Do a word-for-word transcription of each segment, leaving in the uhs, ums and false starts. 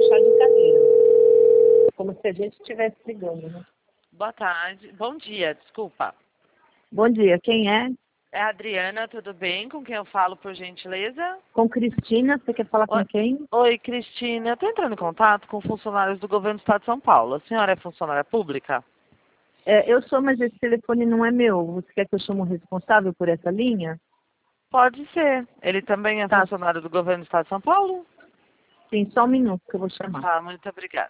puxar de cadeira. Como se a gente estivesse ligando, né? Boa tarde. Bom dia, desculpa. Bom dia, quem é? É a Adriana, tudo bem? Com quem eu falo, por gentileza? Com Cristina, você quer falar Oi, com quem? Oi, Cristina. Eu estou entrando em contato com funcionários do governo do Estado de São Paulo. A senhora é funcionária pública? É, eu sou, mas esse telefone não é meu. Você quer que eu chame o responsável por essa linha? Pode ser. Ele também é Tá, funcionário do governo do Estado de São Paulo? sim, só um minuto que eu vou chamar. Tá, muito obrigada.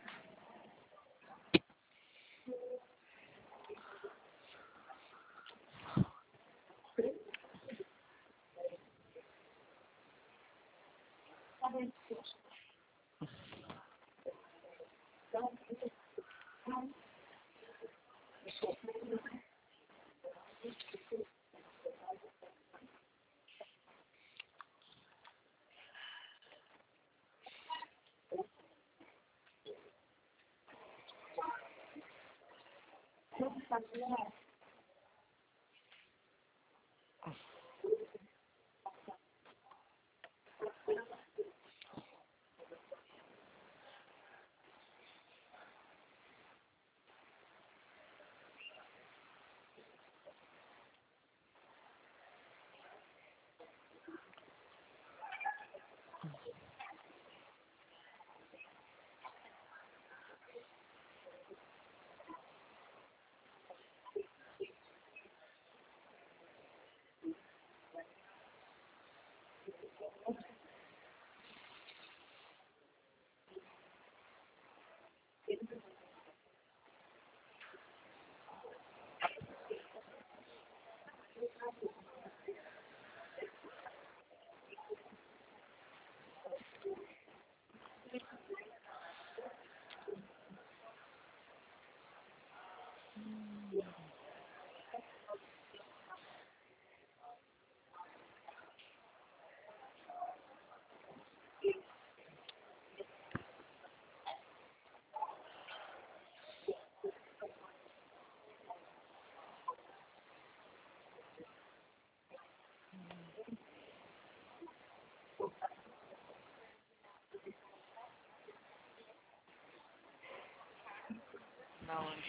Não.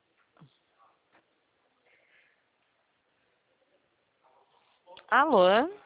Alô?